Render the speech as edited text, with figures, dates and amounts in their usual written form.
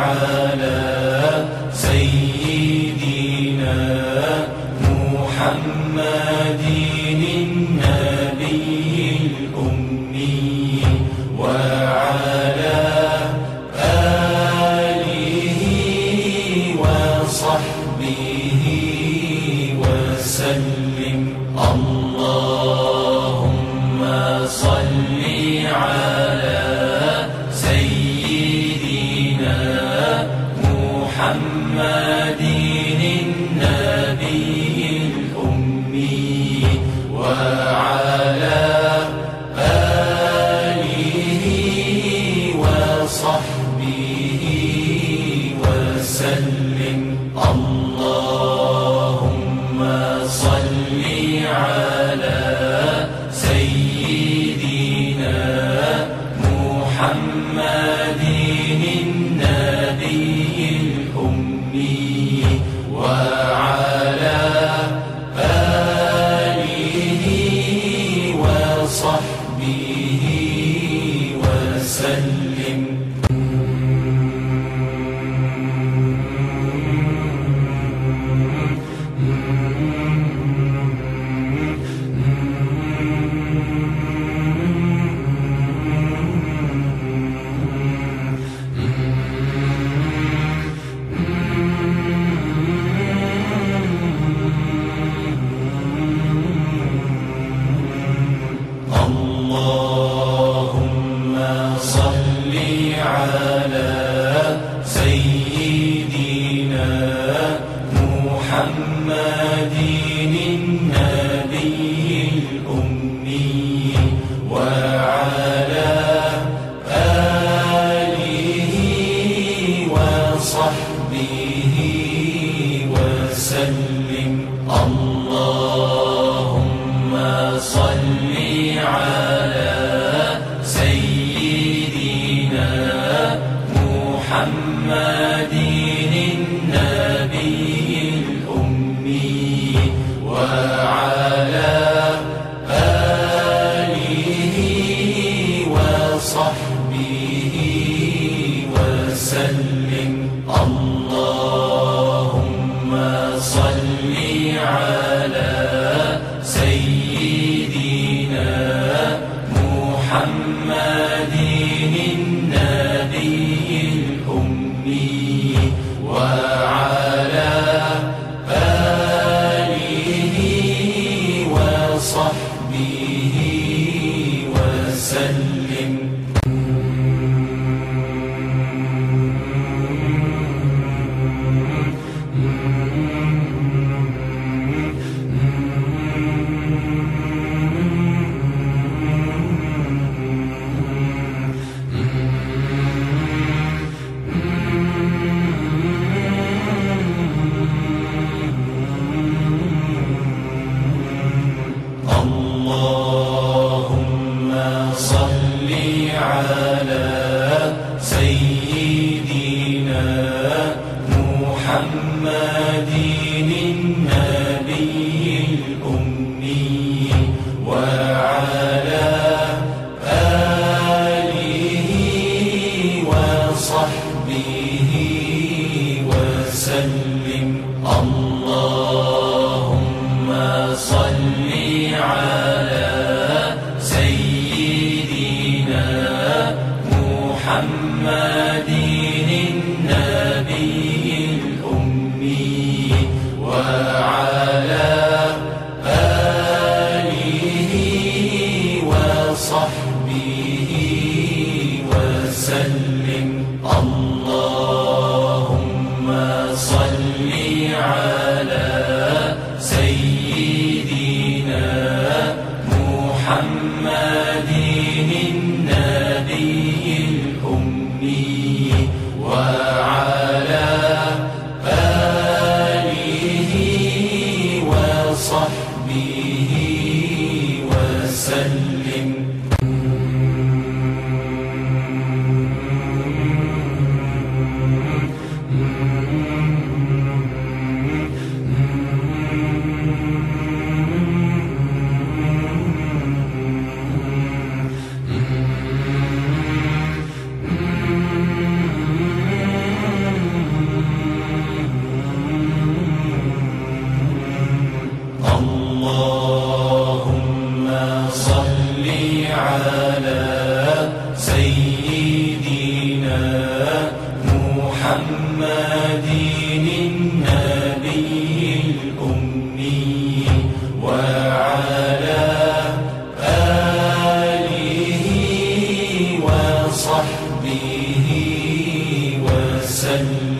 على سيدنا محمد النبي الأمي وعلى آله وصحبه وسلم. اللهم صل على سيدنا محمد النبي الأمي وعلى آله وصحبه وسلم. اللهم صل على سيدنا محمد النبي الأمي وعلى آله وصحبه وسلم. اللهم صل على سيدنا محمد النبي الأمي وعلى آله وصحبه وسلم. اللهم صل على سيدنا محمد النبي الأمي وعلى آله وصحبه وسلم. اللهم صل على سيدنا محمد النبي الأمي وعلى آله وصحبه وسلم. اللهم صل على سيدنا محمد النبي الأمي وعلى آله وصحبه وسلم. اللهم صل على سيدنا محمد النبي الأمي وعلى آله وصحبه وسلم. الله محمد النبي الأمي وعلى آله وصحبه وسلم.